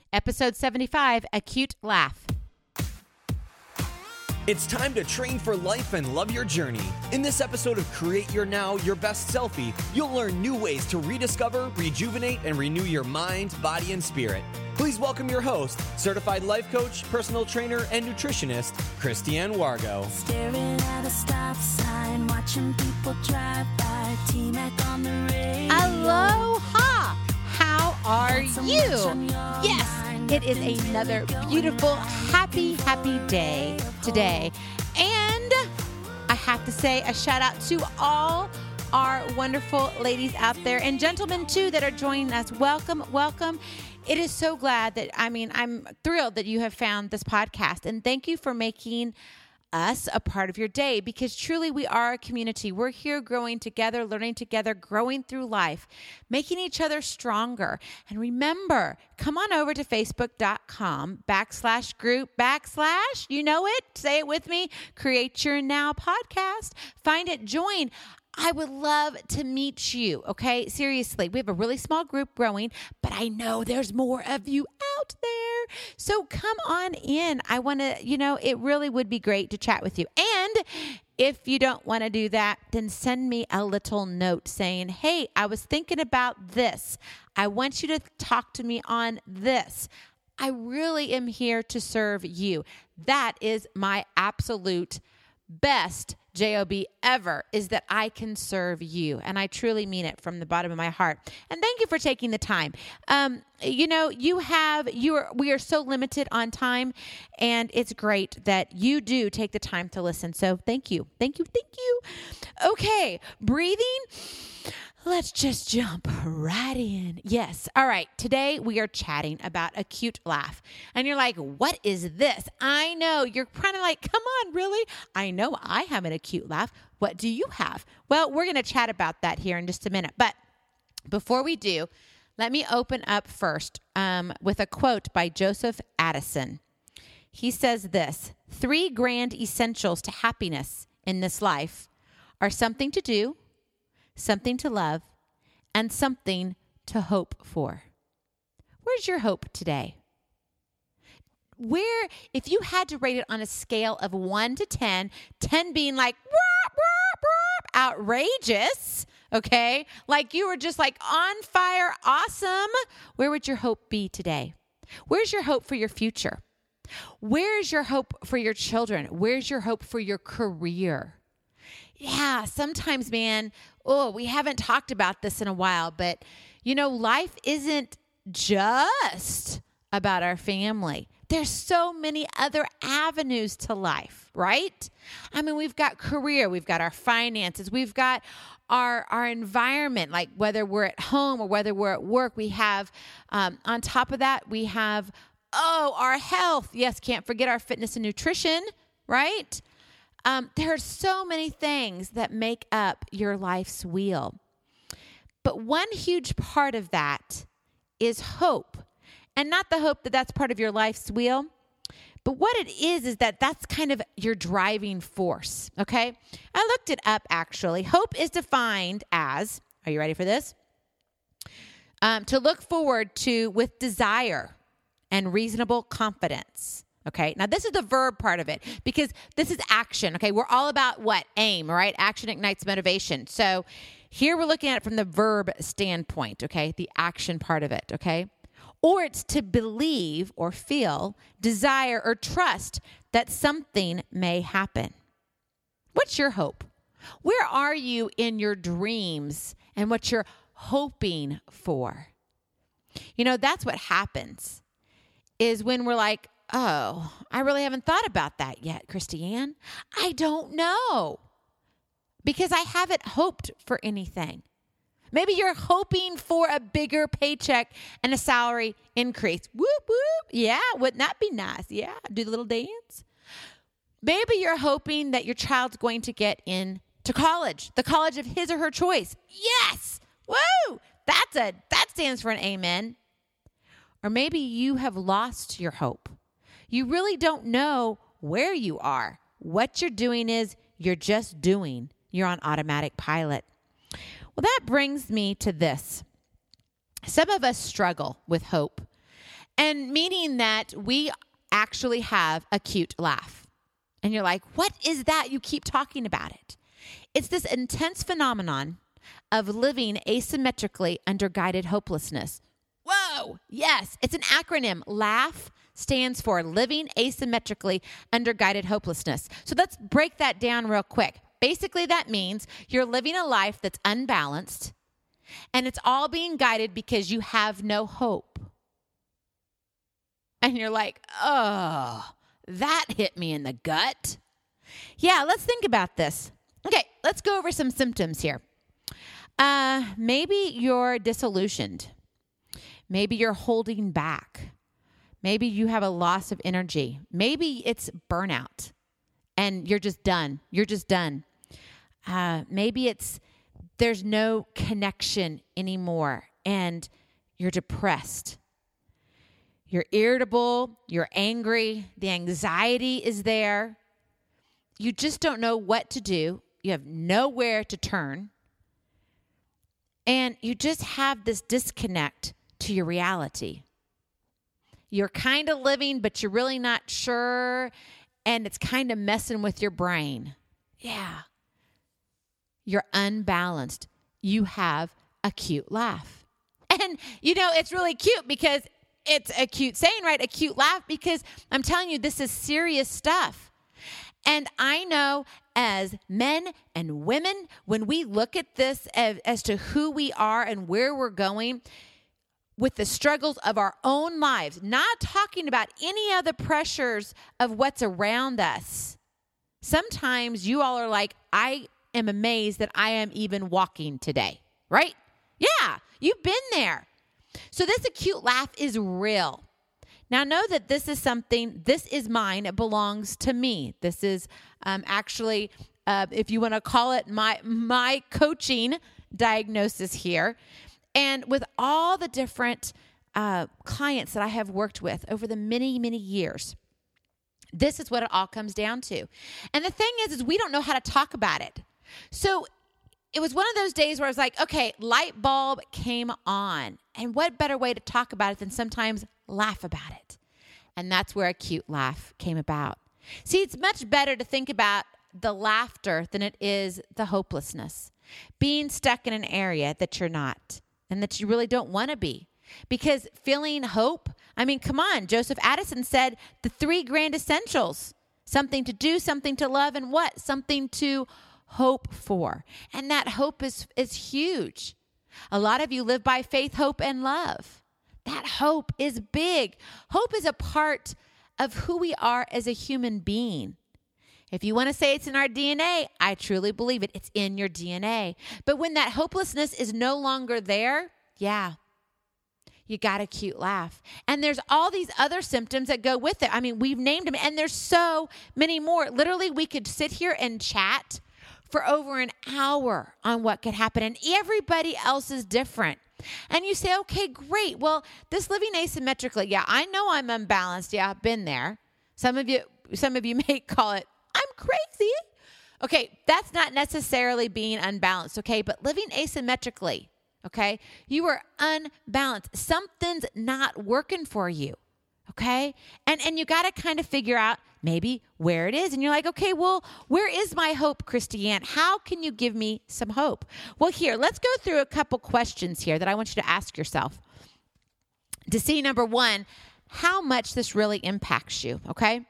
Episode 75, A Cute Laugh. It's time to train for life and love your journey. In this episode of Create Your Now, Your Best Selfie, you'll learn new ways to rediscover, rejuvenate, and renew your mind, body, and spirit. Please welcome your host, certified life coach, personal trainer, and nutritionist, Christiane Wargo. Staring at a stop sign, watching people drive by, T-Mac on the radio. Aloha! How are you? Yes, it is another beautiful, happy day today. And I have to say a shout out to all our wonderful ladies out there and gentlemen too that are joining us. Welcome, welcome. It is so glad that, I'm thrilled that you have found this podcast, and thank you for making us a part of your day, because truly we are a community. We're here growing together, learning together, growing through life, making each other stronger. And remember, come on over to facebook.com/group/ you know it, say it with me, Create Your Now podcast. Find it, join. I would love to meet you, okay? Seriously, we have a really small group growing, but I know there's more of you out there. So come on in. I want to, it really would be great to chat with you. And if you don't want to do that, then send me a little note saying, hey, I was thinking about this. I want you to talk to me on this. I really am here to serve you. That is my absolute best job ever, is that I can serve you. And I truly mean it from the bottom of my heart. And thank you for taking the time. We are so limited on time, and it's great that you do take the time to listen. So thank you. Okay. Breathing. Let's just jump right in. Yes. All right. Today we are chatting about a cute laugh. And you're like, what is this? I know. You're kind of like, come on, really? I know I have an acute laugh. What do you have? Well, we're going to chat about that here in just a minute. But before we do, let me open up first with a quote by Joseph Addison. He says this: 3 grand essentials to happiness in this life are something to do, something to love, and something to hope for. Where's your hope today? If you had to rate it on a scale of 1 to 10, 10 being like, outrageous, okay? Like you were just like on fire, awesome. Where would your hope be today? Where's your hope for your future? Where's your hope for your children? Where's your hope for your career? Yeah, sometimes, man, we haven't talked about this in a while, but, life isn't just about our family. There's so many other avenues to life, right? We've got career, we've got our finances, we've got our environment, like whether we're at home or whether we're at work. We have, on top of that, we have, our health. Yes, can't forget our fitness and nutrition, right? There are so many things that make up your life's wheel. But one huge part of that is hope. And not the hope that that's part of your life's wheel, but what it is that that's kind of your driving force, okay? I looked it up, actually. Hope is defined as, are you ready for this? To look forward to with desire and reasonable confidence. Okay, now this is the verb part of it, because this is action. Okay, we're all about what? Aim, right? Action ignites motivation. So here we're looking at it from the verb standpoint, okay? The action part of it, okay? Or it's to believe or feel, desire or trust that something may happen. What's your hope? Where are you in your dreams and what you're hoping for? That's what happens, is when we're like, oh, I really haven't thought about that yet, Christiane. I don't know, because I haven't hoped for anything. Maybe you're hoping for a bigger paycheck and a salary increase. Whoop, whoop. Yeah, wouldn't that be nice? Yeah, do the little dance. Maybe you're hoping that your child's going to get into college, the college of his or her choice. Yes. Woo! That stands for an amen. Or maybe you have lost your hope. You really don't know where you are. What you're doing is you're just doing. You're on automatic pilot. Well, that brings me to this. Some of us struggle with hope. And meaning that we actually have a cute laugh. And you're like, what is that? You keep talking about it. It's this intense phenomenon of living asymmetrically under guided hopelessness. Whoa, yes, it's an acronym. LAUGH stands for living asymmetrically under guided hopelessness. So let's break that down real quick. Basically, that means you're living a life that's unbalanced, and it's all being guided because you have no hope. And you're like, oh, that hit me in the gut. Yeah, let's think about this. Okay, let's go over some symptoms here. Maybe you're disillusioned. Maybe you're holding back. Maybe you have a loss of energy. Maybe it's burnout and you're just done. You're just done. Maybe there's no connection anymore and you're depressed. You're irritable, you're angry, the anxiety is there. You just don't know what to do. You have nowhere to turn. And you just have this disconnect to your reality. You're kind of living, but you're really not sure, and it's kind of messing with your brain. Yeah. You're unbalanced. You have a cute laugh. And, it's really cute because it's a cute saying, right? A cute laugh, because I'm telling you, this is serious stuff. And I know as men and women, when we look at this as to who we are and where we're going with the struggles of our own lives, not talking about any other pressures of what's around us. Sometimes you all are like, I am amazed that I am even walking today, right? Yeah, you've been there. So this acute laugh is real. Now know that this is mine. It belongs to me. This is actually, if you want to call it my coaching diagnosis here. And with all the different clients that I have worked with over the many, many years, this is what it all comes down to. And the thing is we don't know how to talk about it. So it was one of those days where I was like, okay, light bulb came on. And what better way to talk about it than sometimes laugh about it? And that's where a cute laugh came about. See, it's much better to think about the laughter than it is the hopelessness. Being stuck in an area that you're not and that you really don't want to be. Because feeling hope, come on, Joseph Addison said the 3 grand essentials: something to do, something to love, and what? Something to hope for. And that hope is huge. A lot of you live by faith, hope, and love. That hope is big. Hope is a part of who we are as a human being. If you want to say it's in our DNA, I truly believe it. It's in your DNA. But when that hopelessness is no longer there, yeah, you got a cute laugh. And there's all these other symptoms that go with it. We've named them, and there's so many more. Literally, we could sit here and chat for over an hour on what could happen, and everybody else is different. And you say, okay, great. Well, this living asymmetrically, yeah, I know I'm unbalanced. Yeah, I've been there. Some of you may call it, I'm crazy. Okay, that's not necessarily being unbalanced, okay? But living asymmetrically, okay? You are unbalanced. Something's not working for you, okay? And you got to kind of figure out maybe where it is. And you're like, okay, well, where is my hope, Christiane? How can you give me some hope? Well, here, let's go through a couple questions here that I want you to ask yourself to see, number one, how much this really impacts you, okay?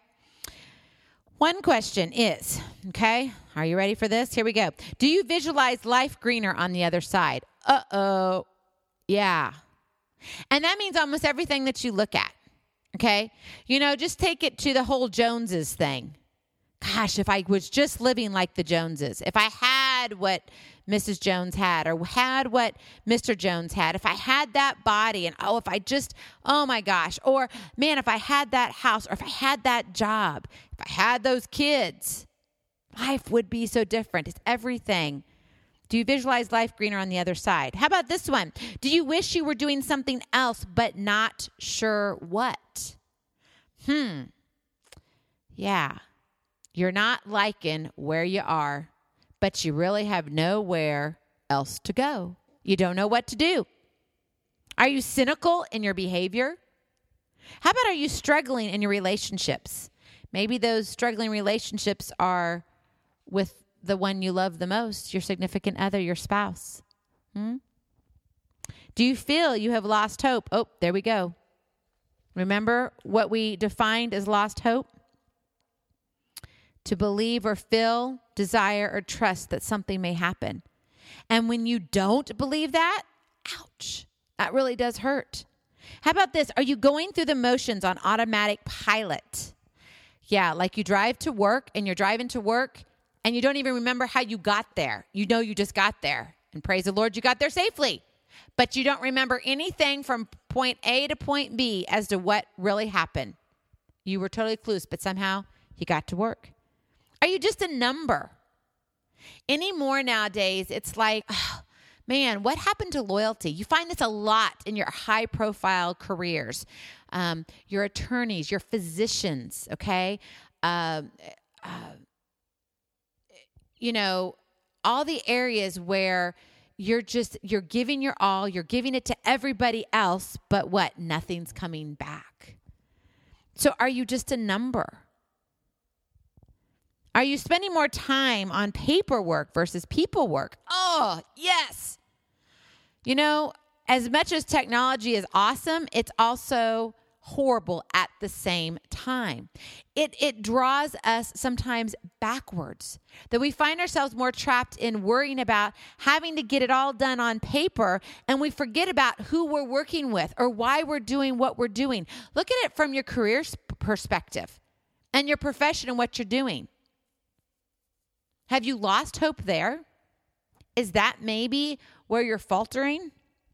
One question is, okay, are you ready for this? Here we go. Do you visualize life greener on the other side? Uh-oh. Yeah. And that means almost everything that you look at. Okay? Just take it to the whole Joneses thing. Gosh, if I was just living like the Joneses, if I had what Mrs. Jones had or had what Mr. Jones had, if I had that body and oh my gosh, or man, if I had that house or if I had that job, if I had those kids, life would be so different. It's everything. Do you visualize life greener on the other side? How about this one? Do you wish you were doing something else but not sure what? Yeah. You're not liking where you are, but you really have nowhere else to go. You don't know what to do. Are you cynical in your behavior? How about, are you struggling in your relationships? Maybe those struggling relationships are with the one you love the most, your significant other, your spouse. Do you feel you have lost hope? Oh, there we go. Remember what we defined as lost hope? To believe or feel, desire, or trust that something may happen. And when you don't believe that, ouch, that really does hurt. How about this? Are you going through the motions on automatic pilot? Yeah, like you drive to work and you're driving to work and you don't even remember how you got there. You know you just got there. And praise the Lord, you got there safely. But you don't remember anything from point A to point B as to what really happened. You were totally clueless, but somehow you got to work. Are you just a number? Anymore nowadays, it's like, oh, man, what happened to loyalty? You find this a lot in your high-profile careers, your attorneys, your physicians, okay? You know, all the areas where you're giving your all, you're giving it to everybody else, but what? Nothing's coming back. So are you just a number? Are you spending more time on paperwork versus people work? Oh, yes. You know, as much as technology is awesome, it's also horrible at the same time. It draws us sometimes backwards, that we find ourselves more trapped in worrying about having to get it all done on paper, and we forget about who we're working with or why we're doing what we're doing. Look at it from your career perspective and your profession and what you're doing. Have you lost hope there? Is that maybe where you're faltering?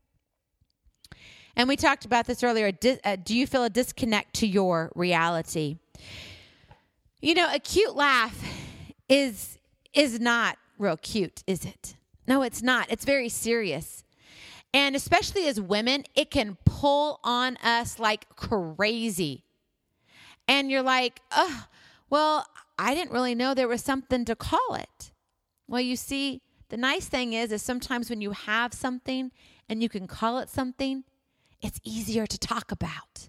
And we talked about this earlier. Do you feel a disconnect to your reality? You know, a cute laugh is not real cute, is it? No, it's not. It's very serious. And especially as women, it can pull on us like crazy. And you're like, oh, well, I didn't really know there was something to call it. Well, you see, the nice thing is sometimes when you have something and you can call it something, it's easier to talk about.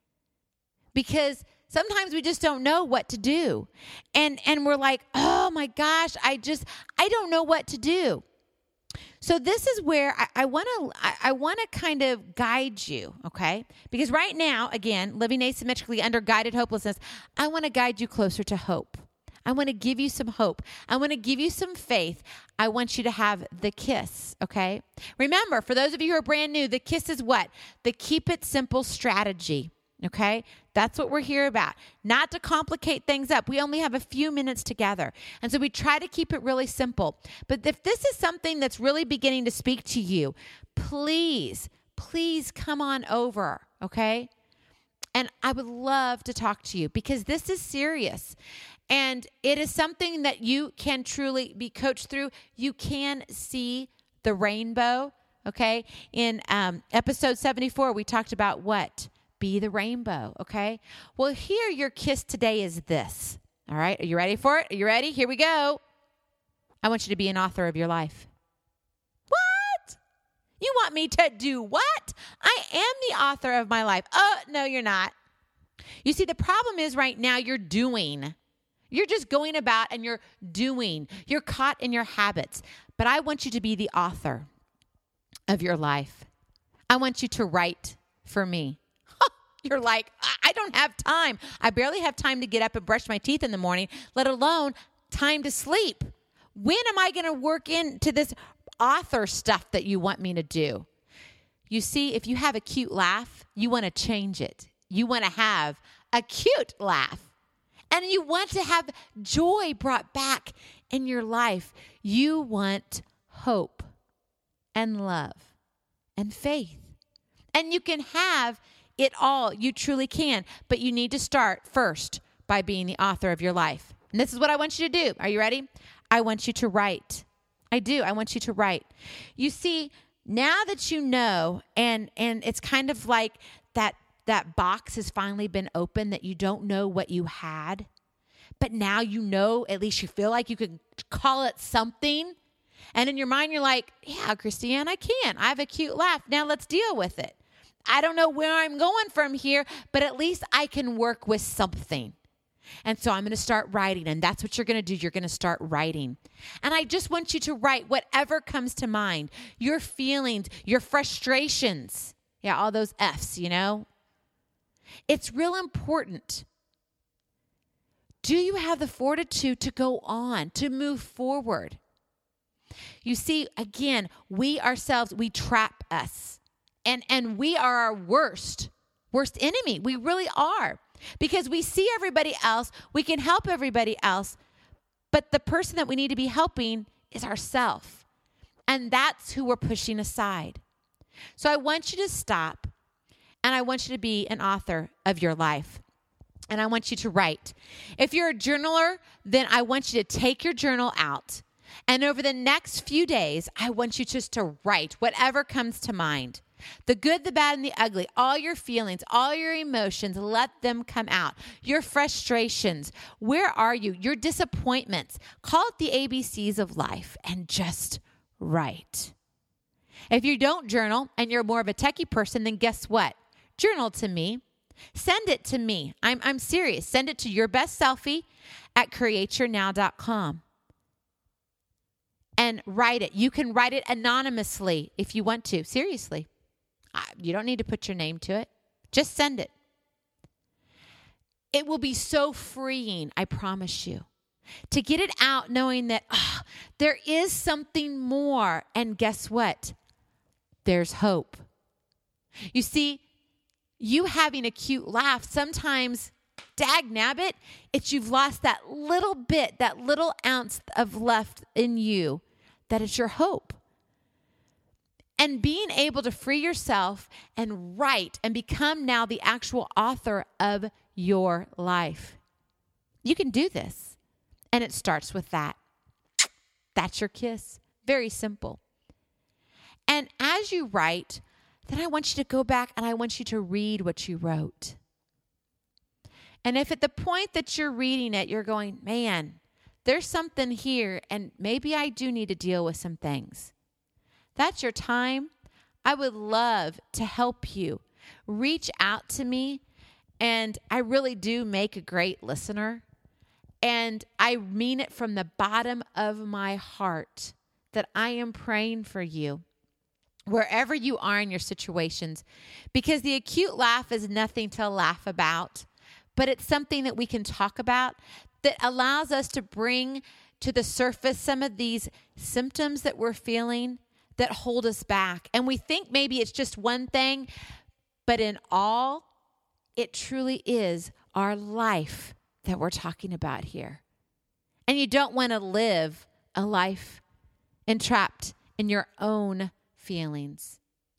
Because sometimes we just don't know what to do. And we're like, oh my gosh, I don't know what to do. So this is where I want to kind of guide you, okay? Because right now, again, living asymmetrically under guided hopelessness, I want to guide you closer to hope. I want to give you some hope. I want to give you some faith. I want you to have the KISS, okay? Remember, for those of you who are brand new, the KISS is what? The keep it simple strategy, okay? That's what we're here about. Not to complicate things up. We only have a few minutes together. And so we try to keep it really simple. But if this is something that's really beginning to speak to you, please come on over, okay? And I would love to talk to you because this is serious. And it is something that you can truly be coached through. You can see the rainbow, okay? In episode 74, we talked about what? Be the rainbow, okay? Well, here your KISS today is this, all right? Are you ready for it? Are you ready? Here we go. I want you to be an author of your life. What? You want me to do what? I am the author of my life. Oh, no, you're not. You see, the problem is right now you're doing. You're just going about and you're doing. You're caught in your habits. But I want you to be the author of your life. I want you to write for me. You're like, I don't have time. I barely have time to get up and brush my teeth in the morning, let alone time to sleep. When am I going to work into this author stuff that you want me to do? You see, if you have a cute laugh, you want to change it. You want to have a cute laugh. And you want to have joy brought back in your life. You want hope and love and faith. And you can have it all. You truly can. But you need to start first by being the author of your life. And this is what I want you to do. Are you ready? I want you to write. I do. I want you to write. You see, now that you know, and it's kind of like that box has finally been opened that you don't know what you had, but now you know, at least you feel like you could call it something. And in your mind, you're like, yeah, Christiane, I can. I have a cute laugh. Now let's deal with it. I don't know where I'm going from here, but at least I can work with something. And so I'm going to start writing, and that's what you're going to do. You're going to start writing. And I just want you to write whatever comes to mind, your feelings, your frustrations. Yeah, all those F's, you know. It's real important. Do you have the fortitude to go on, to move forward? You see, again, we ourselves, we trap us. And we are our worst enemy. We really are. Because we see everybody else, we can help everybody else, but the person that we need to be helping is ourselves. And that's who we're pushing aside. So I want you to stop, and I want you to be an author of your life. And I want you to write. If you're a journaler, then I want you to take your journal out. And over the next few days, I want you just to write whatever comes to mind. The good, the bad, and the ugly, all your feelings, all your emotions, let them come out. Your frustrations, where are you? Your disappointments, call it the ABCs of life and just write. If you don't journal and you're more of a techie person, then guess what? Journal to me. Send it to me. I'm serious. Send it to yourbestselfie@createyournow.com. And write it. You can write it anonymously if you want to. Seriously. You don't need to put your name to it. Just send it. It will be so freeing, I promise you, to get it out knowing that there is something more. And guess what? There's hope. You see, you having a cute laugh, sometimes, dag nabbit, it's you've lost that little bit, that little ounce of left in you, that is your hope. And being able to free yourself and write and become now the actual author of your life. You can do this. And it starts with that. That's your kiss. Very simple. And as you write, then I want you to go back and I want you to read what you wrote. And if at the point that you're reading it, you're going, man, there's something here, and maybe I do need to deal with some things. That's your time. I would love to help you. Reach out to me, and I really do make a great listener. And I mean it from the bottom of my heart that I am praying for you wherever you are in your situations, because the acute laugh is nothing to laugh about, but it's something that we can talk about that allows us to bring to the surface some of these symptoms that we're feeling that hold us back. And we think maybe it's just one thing, but in all, it truly is our life that we're talking about here. And you don't want to live a life entrapped in your own feelings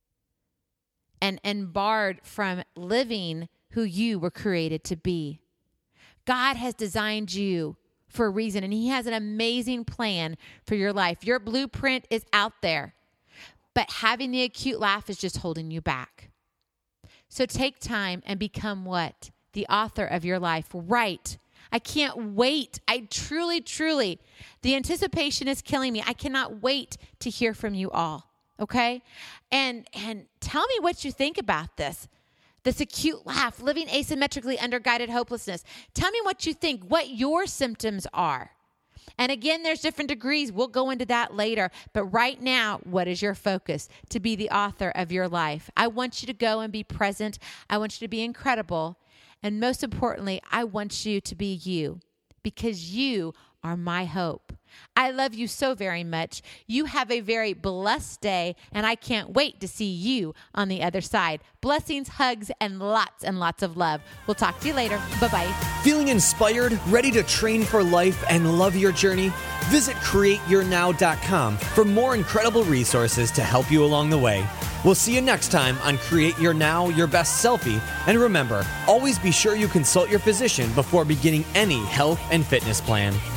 and barred from living who you were created to be. God has designed you for a reason, and He has an amazing plan for your life. Your blueprint is out there. But having the acute laugh is just holding you back. So take time and become what? The author of your life. Write. I can't wait. I truly, the anticipation is killing me. I cannot wait to hear from you all. Okay? And tell me what you think about this. This acute laugh, living asymmetrically under guided hopelessness. Tell me what you think, what your symptoms are. And again, there's different degrees. We'll go into that later. But right now, what is your focus? To be the author of your life. I want you to go and be present. I want you to be incredible. And most importantly, I want you to be you, because you are my hope. I love you so very much. You have a very blessed day, and I can't wait to see you on the other side. Blessings, hugs, and lots of love. We'll talk to you later. Bye-bye. Feeling inspired, ready to train for life and love your journey? Visit CreateYourNow.com for more incredible resources to help you along the way. We'll see you next time on Create Your Now, Your Best Selfie. And remember, always be sure you consult your physician before beginning any health and fitness plan.